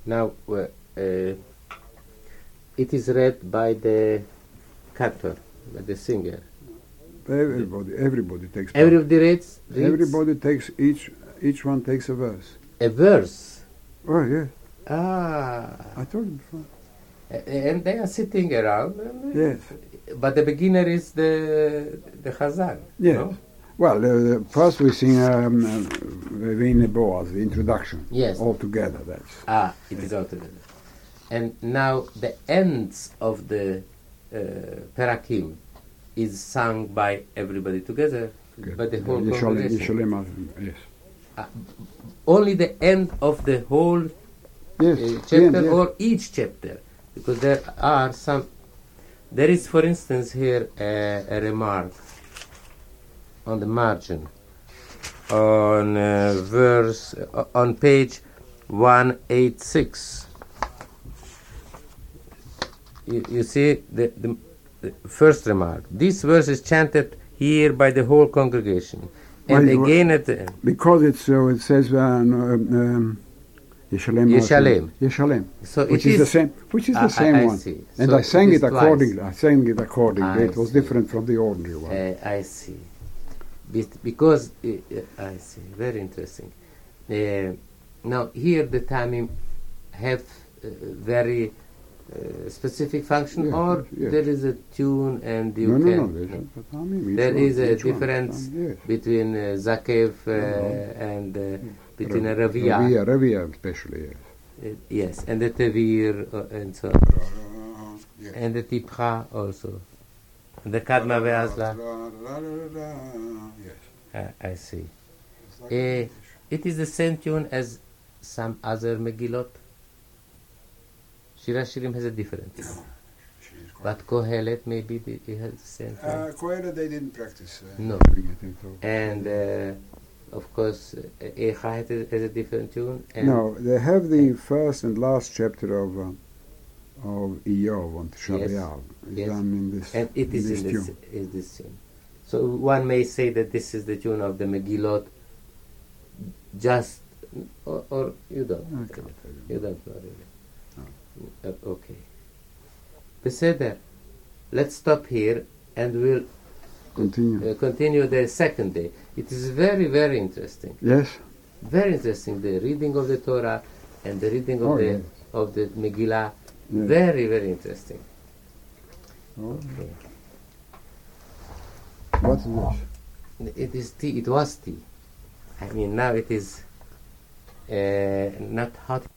Now, it is read by the cantor, by the singer. Everybody takes part. Everybody reads? Everybody takes, each one takes a verse. A verse? Oh, yes. Ah. I told you before. And they are sitting around. Yes. But the beginner is the Chazan. Yes. No? Well, first we sing Vine Boaz, the introduction. Yes. All together, that's. It is all together. And now the ends of the Perakim is sung by everybody together, by the whole congregation. Yes. Only the end of the whole chapter or each chapter, because there are some. There is, for instance, here a remark on the margin on verse on page 186. You see the first remark. This verse is chanted here by the whole congregation, and again at the end. Because it says Yeshalem. Yeshalem. So which is the same. Which is the same one. See. And so I sang it accordingly. Twice. I sang it accordingly. It was see. different from the ordinary one. I see. Because I see. Very interesting. Now here the Tamim have very specific function, or there is a tune and you can. There is a difference between Zakev and between a Ravia. Ravia especially, yes. Yes, and the Tevir and so on. And the Tipcha also. And the Kadma Ve'azla. Yes. I see. It is the same tune as some other Megillot. Shira Shirim has a different tune. But Kohelet maybe it has the same tune. Kohelet they didn't practice. No. And of course Eicha has a different tune. And no, they have the first and last chapter of Iyov on Tisha yes. done in this. And it is in this tune. So one may say that this is the tune of the Megillot. Just or you don't. You don't know really. Okay. Beseder, let's stop here and we'll continue the second day. It is very, very interesting. Yes. Very interesting. The reading of the Torah and the reading of the Megillah. Yes. Very, very interesting. Okay. What is this? It is tea. It was tea. I mean, now it is not hot.